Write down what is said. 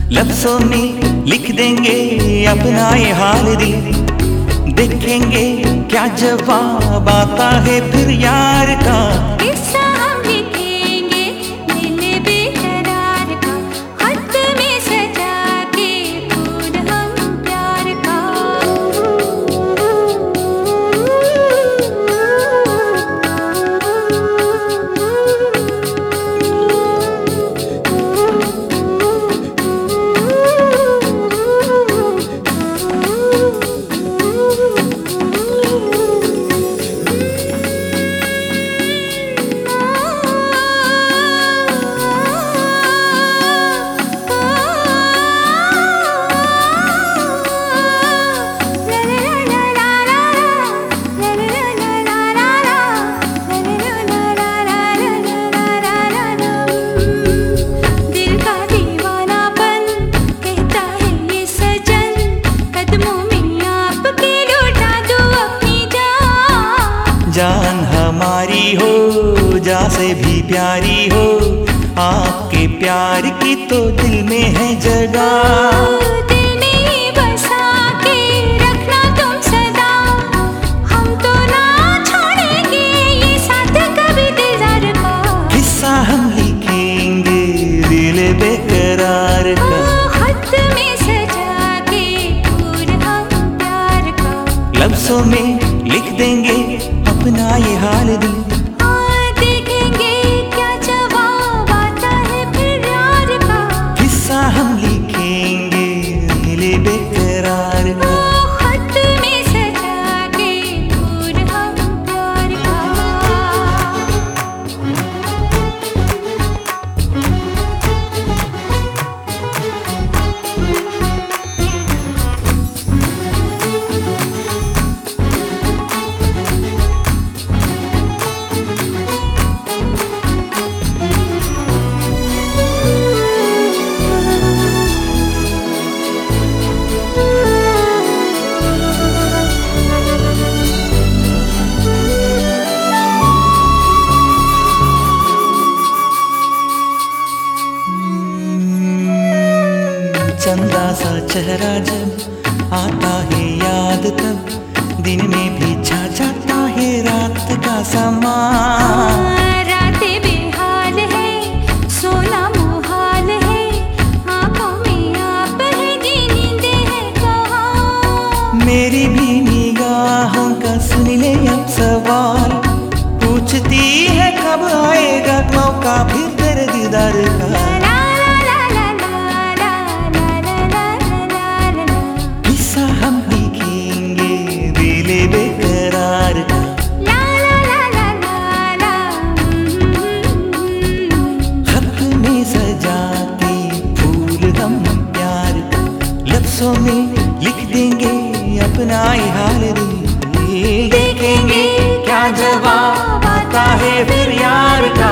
लफ्जों में लिख देंगे अपना ये हाल दिल, देखेंगे क्या जवाब आता है फिर यार का। किस्सा हम लिखेंगे दिल बेकरार का, खत में सजा के फूल हम प्यार का। जान हमारी हो जा से भी प्यारी हो, आपके प्यार की तो दिल में है जगह। दिल में बसा के रखना तुम सदा, हम तो ना छोड़ेंगे ये साथ कभी दिलदार का। किस्सा हम लिखेंगे दिल बेकरार का, खत में सजा के फूल हम प्यार का। लफ्जों में लिख देंगे अपना ये हाल दिल, देखेंगे क्या जवाब आता है फिर यार का। किस्सा हम लिखेंगे दिल बेकरार का। खत में सजा के फूल हम प्यार का। चंदा सा चेहरा जब आता है याद, तब दिन में भी छा जाता है रात का समा। रातें बेहाल है, सोना मुहाल है, आंखों में आप है जी नींदे है कहाँ। मेरी भी निगाहों का सुन ले अब सवाल, पूछती है कब आएगा मौका फिर तेरे दीदार का। किस्सा हम लिखेंगे दिल बेकरार का, खत में सजाते फूल हम प्यार का। लफ्जों में लिख देंगे अपना ये हाल दिल, देखेंगे क्या जवाब आता है फिर यार का।